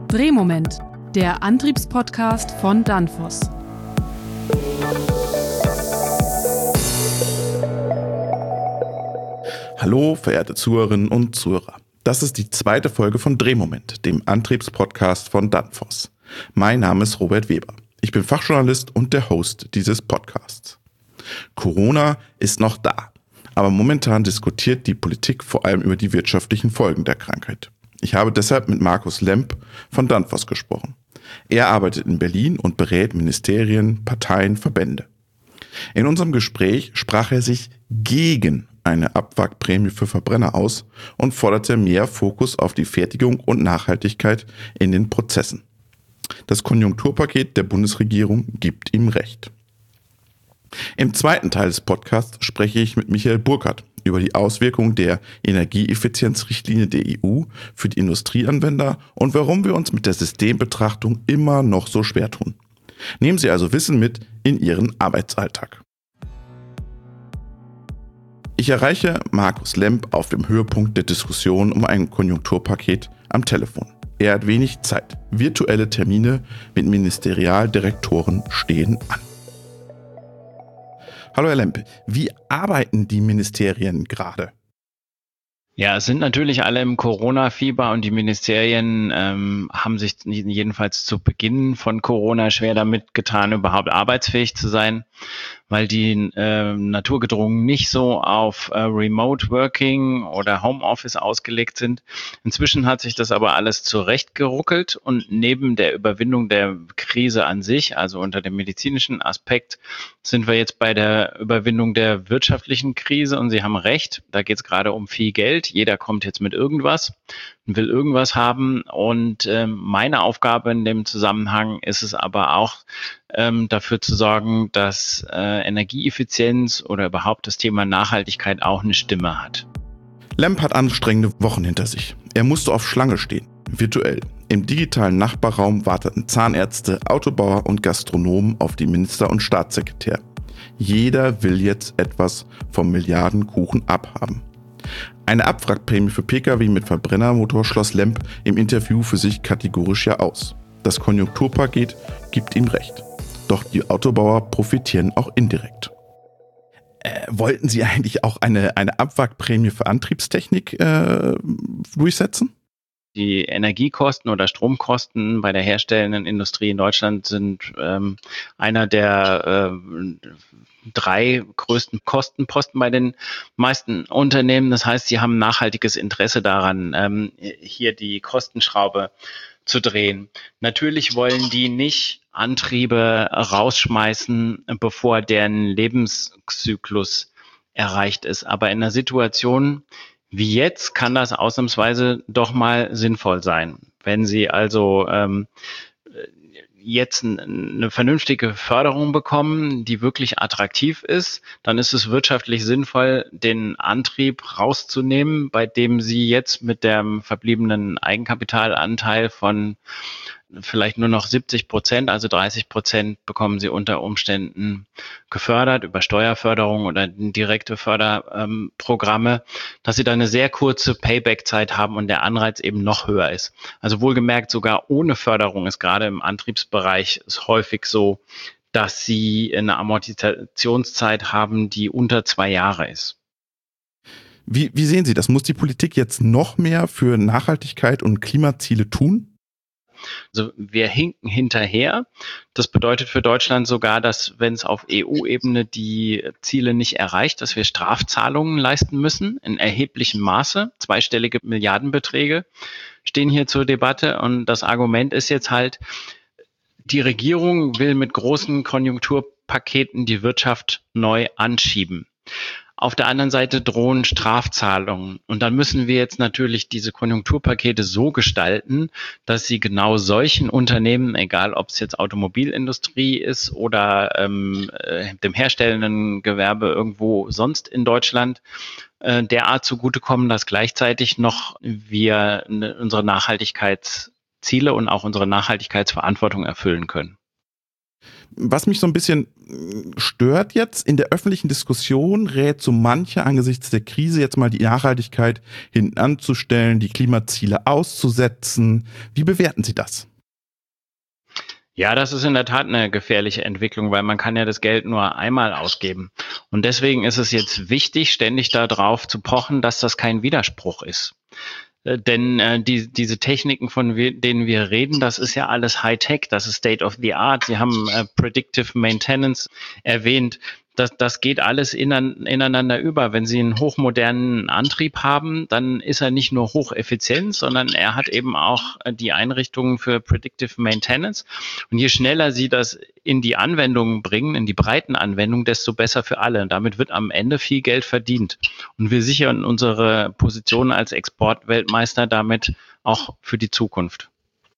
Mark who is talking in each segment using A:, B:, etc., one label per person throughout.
A: Drehmoment, der Antriebspodcast von Danfoss.
B: Hallo, verehrte Zuhörerinnen und Zuhörer. Das ist die zweite Folge von Drehmoment, dem Antriebspodcast von Danfoss. Mein Name ist Robert Weber. Ich bin Fachjournalist und der Host dieses Podcasts. Corona ist noch da, aber momentan diskutiert die Politik vor allem über die wirtschaftlichen Folgen der Krankheit. Ich habe deshalb mit Markus Lemp von Danfoss gesprochen. Er arbeitet in Berlin und berät Ministerien, Parteien, Verbände. In unserem Gespräch sprach er sich gegen eine Abwrackprämie für Verbrenner aus und forderte mehr Fokus auf die Fertigung und Nachhaltigkeit in den Prozessen. Das Konjunkturpaket der Bundesregierung gibt ihm recht. Im zweiten Teil des Podcasts spreche ich mit Michael Burkhardt über die Auswirkungen der Energieeffizienzrichtlinie der EU für die Industrieanwender und warum wir uns mit der Systembetrachtung immer noch so schwer tun. Nehmen Sie also Wissen mit in Ihren Arbeitsalltag. Ich erreiche Markus Lemp auf dem Höhepunkt der Diskussion um ein Konjunkturpaket am Telefon. Er hat wenig Zeit. Virtuelle Termine mit Ministerialdirektoren stehen an. Hallo Herr Lemp, wie arbeiten die Ministerien gerade?
C: Ja, es sind natürlich alle im Corona-Fieber und die Ministerien haben sich jedenfalls zu Beginn von Corona schwer damit getan, überhaupt arbeitsfähig zu sein, weil die naturgedrungen nicht so auf Remote Working oder Homeoffice ausgelegt sind. Inzwischen hat sich das aber alles zurechtgeruckelt und neben der Überwindung der Krise an sich, also unter dem medizinischen Aspekt, sind wir jetzt bei der Überwindung der wirtschaftlichen Krise und Sie haben recht, da geht es gerade um viel Geld. Jeder kommt jetzt mit irgendwas und will irgendwas haben und meine Aufgabe in dem Zusammenhang ist es aber auch, dafür zu sorgen, dass Energieeffizienz oder überhaupt das Thema Nachhaltigkeit auch eine Stimme hat.
B: Lemp hat anstrengende Wochen hinter sich. Er musste auf Schlange stehen, virtuell. Im digitalen Nachbarraum warteten Zahnärzte, Autobauer und Gastronomen auf die Minister und Staatssekretär. Jeder will jetzt etwas vom Milliardenkuchen abhaben. Eine Abwrackprämie für Pkw mit Verbrennermotor schloss Lemp im Interview für sich kategorisch ja aus. Das Konjunkturpaket gibt ihm recht. Doch die Autobauer profitieren auch indirekt. Wollten Sie eigentlich auch eine Abwrackprämie für Antriebstechnik durchsetzen?
C: Die Energiekosten oder Stromkosten bei der herstellenden Industrie in Deutschland sind einer der 3 größten Kostenposten bei den meisten Unternehmen. Das heißt, sie haben ein nachhaltiges Interesse daran, hier die Kostenschraube zu drehen. Natürlich wollen die nicht Antriebe rausschmeißen, bevor deren Lebenszyklus erreicht ist. Aber in einer Situation wie jetzt kann das ausnahmsweise doch mal sinnvoll sein. Wenn Sie also jetzt eine vernünftige Förderung bekommen, die wirklich attraktiv ist, dann ist es wirtschaftlich sinnvoll, den Antrieb rauszunehmen, bei dem Sie jetzt mit dem verbliebenen Eigenkapitalanteil von vielleicht nur noch 70%, also 30% bekommen Sie unter Umständen gefördert über Steuerförderung oder direkte Förderprogramme, dass Sie da eine sehr kurze Payback-Zeit haben und der Anreiz eben noch höher ist. Also wohlgemerkt, sogar ohne Förderung ist gerade im Antriebsbereich es häufig so, dass Sie eine Amortisationszeit haben, die unter 2 Jahre ist.
B: Wie sehen Sie das? Muss die Politik jetzt noch mehr für Nachhaltigkeit und Klimaziele tun?
C: Also wir hinken hinterher. Das bedeutet für Deutschland sogar, dass wenn es auf EU-Ebene die Ziele nicht erreicht, dass wir Strafzahlungen leisten müssen in erheblichem Maße. 2-stellige Milliardenbeträge stehen hier zur Debatte. Und das Argument ist jetzt halt, die Regierung will mit großen Konjunkturpaketen die Wirtschaft neu anschieben. Auf der anderen Seite drohen Strafzahlungen. Und dann müssen wir jetzt natürlich diese Konjunkturpakete so gestalten, dass sie genau solchen Unternehmen, egal ob es jetzt Automobilindustrie ist oder dem herstellenden Gewerbe irgendwo sonst in Deutschland, derart zugutekommen, dass gleichzeitig noch wir unsere Nachhaltigkeitsziele und auch unsere Nachhaltigkeitsverantwortung erfüllen können.
B: Was mich so ein bisschen stört jetzt, in der öffentlichen Diskussion rät so mancher angesichts der Krise jetzt mal die Nachhaltigkeit hinten anzustellen, die Klimaziele auszusetzen. Wie bewerten Sie das?
C: Ja, das ist in der Tat eine gefährliche Entwicklung, weil man kann ja das Geld nur einmal ausgeben. Und deswegen ist es jetzt wichtig, ständig darauf zu pochen, dass das kein Widerspruch ist. Denn diese Techniken, denen wir reden, das ist ja alles Hightech, das ist State of the Art. Sie haben Predictive Maintenance erwähnt. Das geht alles ineinander über. Wenn Sie einen hochmodernen Antrieb haben, dann ist er nicht nur hocheffizient, sondern er hat eben auch die Einrichtungen für Predictive Maintenance. Und je schneller Sie das in die Anwendungen bringen, in die breiten Anwendungen, desto besser für alle. Und damit wird am Ende viel Geld verdient. Und wir sichern unsere Position als Exportweltmeister damit auch für die Zukunft.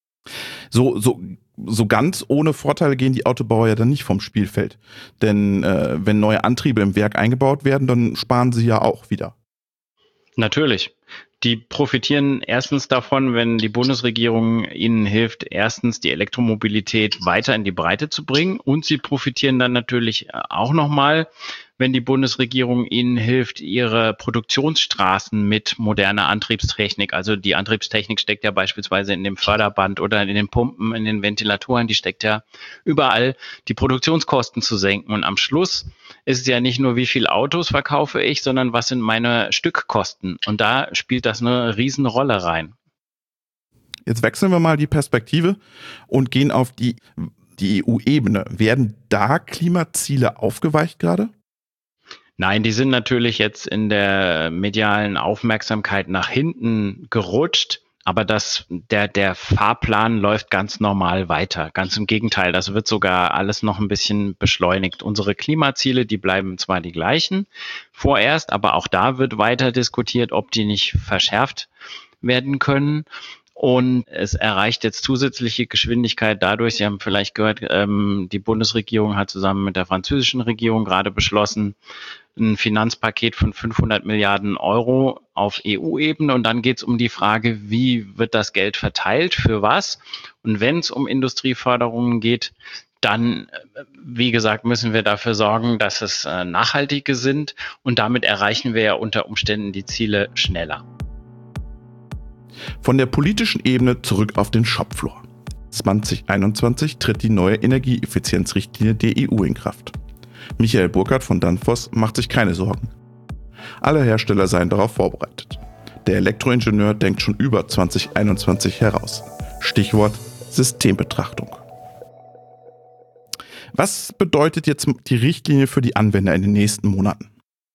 B: So ganz ohne Vorteile gehen die Autobauer ja dann nicht vom Spielfeld. Denn wenn neue Antriebe im Werk eingebaut werden, dann sparen sie ja auch wieder.
C: Natürlich. Die profitieren erstens davon, wenn die Bundesregierung ihnen hilft, erstens die Elektromobilität weiter in die Breite zu bringen. Und sie profitieren dann natürlich auch nochmal, wenn die Bundesregierung ihnen hilft, ihre Produktionsstraßen mit moderner Antriebstechnik, also die Antriebstechnik steckt ja beispielsweise in dem Förderband oder in den Pumpen, in den Ventilatoren, die steckt ja überall, die Produktionskosten zu senken. Und am Schluss ist es ja nicht nur, wie viele Autos verkaufe ich, sondern was sind meine Stückkosten. Und da spielt das eine Riesenrolle rein.
B: Jetzt wechseln wir mal die Perspektive und gehen auf die EU-Ebene. Werden da Klimaziele aufgeweicht gerade?
C: Nein, die sind natürlich jetzt in der medialen Aufmerksamkeit nach hinten gerutscht, aber der Fahrplan läuft ganz normal weiter. Ganz im Gegenteil, das wird sogar alles noch ein bisschen beschleunigt. Unsere Klimaziele, die bleiben zwar die gleichen vorerst, aber auch da wird weiter diskutiert, ob die nicht verschärft werden können. Und es erreicht jetzt zusätzliche Geschwindigkeit dadurch, Sie haben vielleicht gehört, die Bundesregierung hat zusammen mit der französischen Regierung gerade beschlossen, ein Finanzpaket von 500 Milliarden Euro auf EU-Ebene. Und dann geht es um die Frage, wie wird das Geld verteilt, für was? Und wenn es um Industrieförderungen geht, dann, wie gesagt, müssen wir dafür sorgen, dass es nachhaltige sind. Und damit erreichen wir ja unter Umständen die Ziele schneller.
B: Von der politischen Ebene zurück auf den Shopfloor. 2021 tritt die neue Energieeffizienzrichtlinie der EU in Kraft. Michael Burkhardt von Danfoss macht sich keine Sorgen. Alle Hersteller seien darauf vorbereitet. Der Elektroingenieur denkt schon über 2021 heraus. Stichwort Systembetrachtung. Was bedeutet jetzt die Richtlinie für die Anwender in den nächsten Monaten?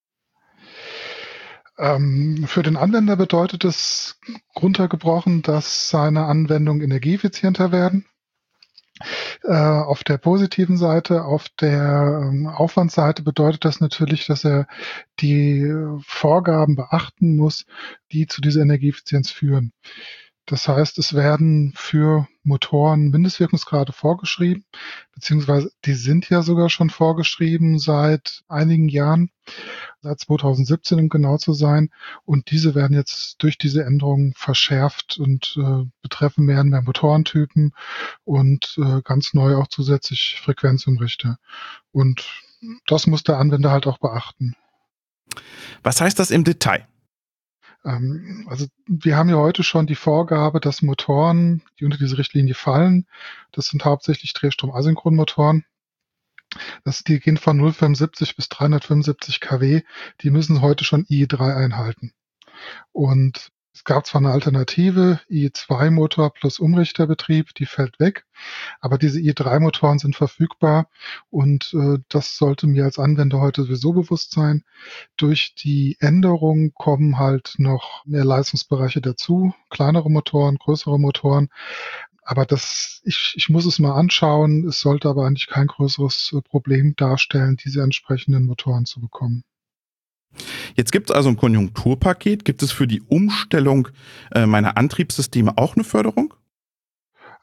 D: Für den Anwender bedeutet es runtergebrochen, dass seine Anwendungen energieeffizienter werden. Auf der positiven Seite, auf der Aufwandsseite bedeutet das natürlich, dass er die Vorgaben beachten muss, die zu dieser Energieeffizienz führen. Das heißt, es werden für Motoren Mindestwirkungsgrade vorgeschrieben, beziehungsweise die sind ja sogar schon vorgeschrieben seit einigen Jahren, seit 2017, um genau zu sein. Und diese werden jetzt durch diese Änderungen verschärft und betreffen mehr und mehr Motorentypen und ganz neu auch zusätzlich Frequenzumrichter. Und das muss der Anwender halt auch beachten.
B: Was heißt das im Detail?
D: Also wir haben ja heute schon die Vorgabe, dass Motoren, die unter diese Richtlinie fallen, das sind hauptsächlich Drehstrom-Asynchronmotoren, die gehen von 0,75 bis 375 kW, die müssen heute schon IE3 einhalten. Und es gab zwar eine Alternative, IE2-Motor plus Umrichterbetrieb, die fällt weg, aber diese IE3-Motoren sind verfügbar und das sollte mir als Anwender heute sowieso bewusst sein. Durch die Änderung kommen halt noch mehr Leistungsbereiche dazu, kleinere Motoren, größere Motoren. Aber ich muss es mal anschauen. Es sollte aber eigentlich kein größeres Problem darstellen, diese entsprechenden Motoren zu bekommen.
B: Jetzt gibt es also ein Konjunkturpaket. Gibt es für die Umstellung meiner Antriebssysteme auch eine Förderung?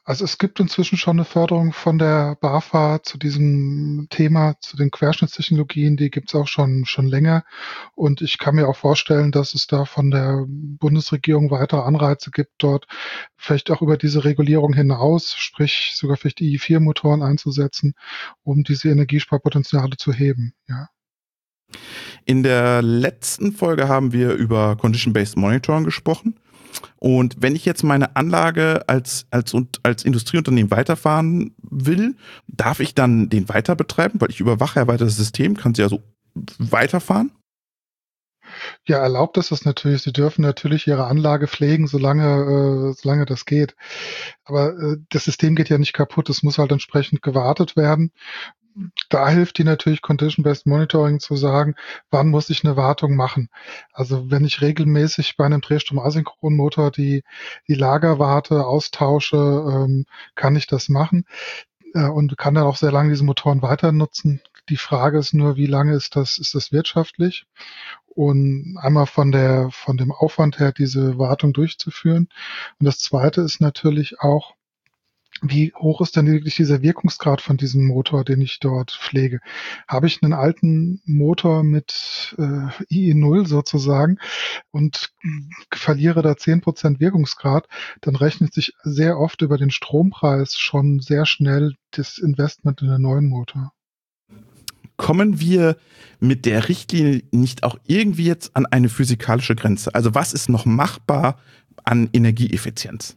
D: Also es gibt inzwischen schon eine Förderung von der BAFA zu diesem Thema, zu den Querschnittstechnologien, die gibt's auch schon länger. Und ich kann mir auch vorstellen, dass es da von der Bundesregierung weitere Anreize gibt, dort vielleicht auch über diese Regulierung hinaus, sprich sogar vielleicht die i4-Motoren einzusetzen, um diese Energiesparpotenziale zu heben. Ja.
B: In der letzten Folge haben wir über Condition-Based Monitoring gesprochen. Und wenn ich jetzt meine Anlage als Industrieunternehmen weiterfahren will, darf ich dann den weiter betreiben? Weil ich überwache ja weiter das System, kann sie also weiterfahren?
D: Ja, erlaubt ist das natürlich. Sie dürfen natürlich Ihre Anlage pflegen, solange das geht. Aber das System geht ja nicht kaputt. Es muss halt entsprechend gewartet werden. Da hilft die natürlich Condition-Based Monitoring zu sagen, wann muss ich eine Wartung machen. Also wenn ich regelmäßig bei einem Drehstrom-Asynchronmotor die Lagerwarte austausche, kann ich das machen und kann dann auch sehr lange diese Motoren weiter nutzen. Die Frage ist nur, wie lange ist das wirtschaftlich? Und einmal von dem Aufwand her, diese Wartung durchzuführen. Und das Zweite ist natürlich auch, wie hoch ist denn wirklich dieser Wirkungsgrad von diesem Motor, den ich dort pflege? Habe ich einen alten Motor mit IE0 sozusagen und verliere da 10% Wirkungsgrad, dann rechnet sich sehr oft über den Strompreis schon sehr schnell das Investment in einen neuen Motor.
B: Kommen wir mit der Richtlinie nicht auch irgendwie jetzt an eine physikalische Grenze? Also was ist noch machbar an Energieeffizienz?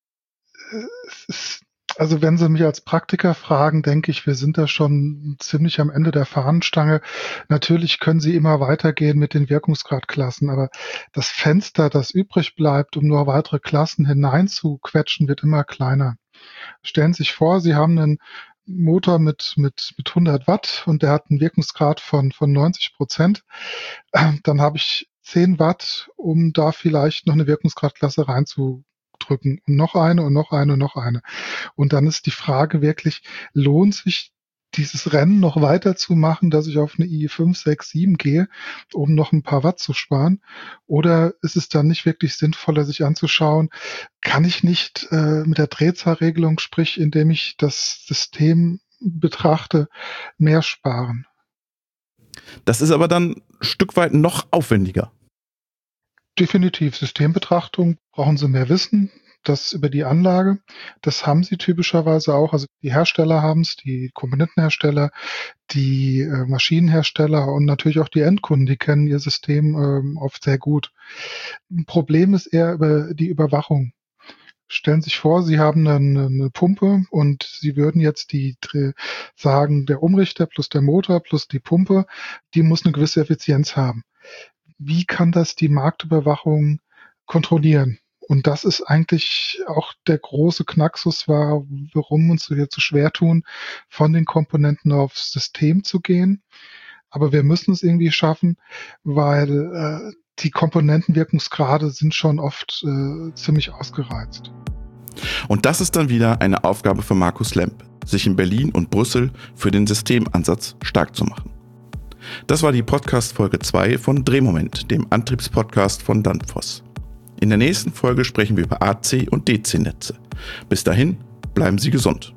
D: Also wenn Sie mich als Praktiker fragen, denke ich, wir sind da schon ziemlich am Ende der Fahnenstange. Natürlich können Sie immer weitergehen mit den Wirkungsgradklassen, aber das Fenster, das übrig bleibt, um nur weitere Klassen hineinzuquetschen, wird immer kleiner. Stellen Sie sich vor, Sie haben einen Motor mit 100 Watt und der hat einen Wirkungsgrad von 90%. Dann habe ich 10 Watt, um da vielleicht noch eine Wirkungsgradklasse reinzudrücken. Und noch eine und noch eine und noch eine. Und dann ist die Frage wirklich, lohnt sich dieses Rennen noch weiter zu machen, dass ich auf eine IE5, 6, 7 gehe, um noch ein paar Watt zu sparen? Oder ist es dann nicht wirklich sinnvoller, sich anzuschauen, kann ich nicht mit der Drehzahlregelung, sprich indem ich das System betrachte, mehr sparen?
B: Das ist aber dann ein Stück weit noch aufwendiger.
D: Definitiv. Systembetrachtung brauchen Sie mehr Wissen. Das über die Anlage. Das haben sie typischerweise auch. Also die Hersteller haben es, die Komponentenhersteller, die Maschinenhersteller und natürlich auch die Endkunden, die kennen ihr System oft sehr gut. Ein Problem ist eher über die Überwachung. Stellen Sie sich vor, Sie haben eine Pumpe und Sie würden jetzt sagen, der Umrichter plus der Motor plus die Pumpe, die muss eine gewisse Effizienz haben. Wie kann das die Marktüberwachung kontrollieren? Und das ist eigentlich auch der große Knacksus warum uns hier so schwer tun, von den Komponenten aufs System zu gehen. Aber wir müssen es irgendwie schaffen, weil die Komponentenwirkungsgrade sind schon oft ziemlich ausgereizt.
B: Und das ist dann wieder eine Aufgabe für Markus Lemp, sich in Berlin und Brüssel für den Systemansatz stark zu machen. Das war die Podcast-Folge 2 von Drehmoment, dem Antriebspodcast von Danfoss. In der nächsten Folge sprechen wir über AC- und DC-Netze. Bis dahin, bleiben Sie gesund.